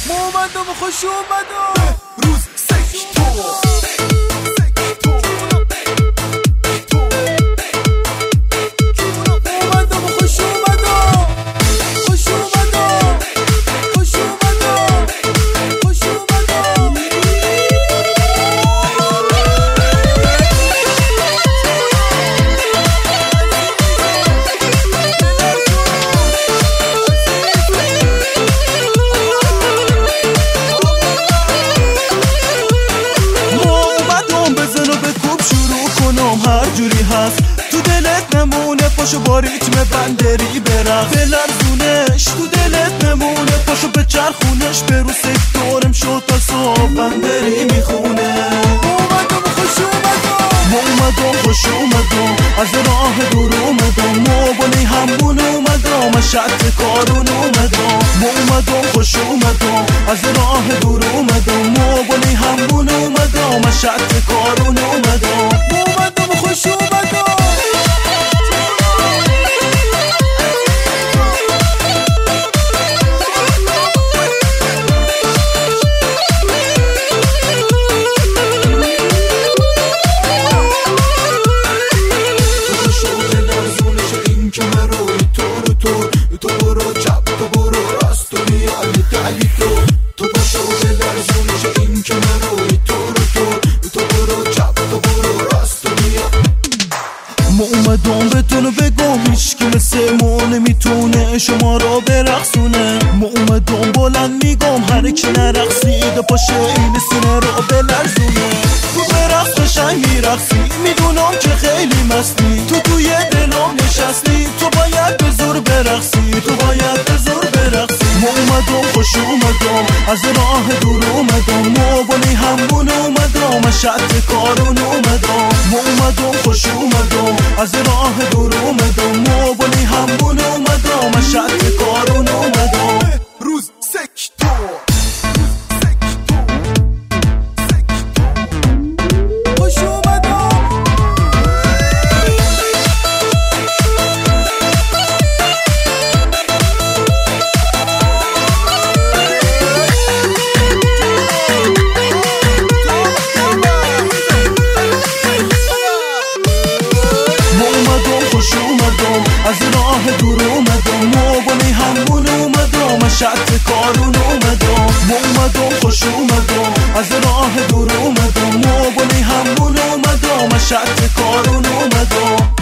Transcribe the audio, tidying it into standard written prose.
ما اومدم و خوش اومدم روز سکتور هر جوری هست تو دلت نمونه، پاشو با ریتم بندری برقص، بلرزونش تو دلت نمونه، پاشو به چرخونش، به رو سکتورم شد تا صبح بندری میخونه. اومدم خوش اومدم خوش اومدم، از راه دور اومدم، موبانی همون اومدم، از شط کارون اومدم خوش اومدم، از راه دور اومدم، موبانی همون اومدم، از شط کارون اومدم خوش اومدم. تو برو چپ، تو برو راست، تو بیا علی تو باشو بلرزونش این که من روی تو برو چپ، تو برو راست، تو بیا. ما اومدم بهتون بگم هیچکی مثل ما نمیتونه شما را برقصونه. ما اومدم بلند میگم هر کی نرقصیده پاشه این سینه را بلرزونه. تو برقص قشنگ میرقصی، میدونم که خیلی مستی، تو توی دلم نشستی، تو باید به زور برقصی، تو باید به زور برقصی. ما اومدم خوش اومدم، از راه دور اومدم، موبانی همون اومدم، از شط کارون اومدم. ما اومدم خوش اومدم، از راه دور اومدم، موبانی همون اومدم، از شط کارون اومدم. روز سکتور از راه دور اومدم، موبانی همون اومدم، از شط کارون اومدم. ما اومدم خوش اومدم، از راه دور اومدم، موبانی همون اومدم، از شط کارون اومدم.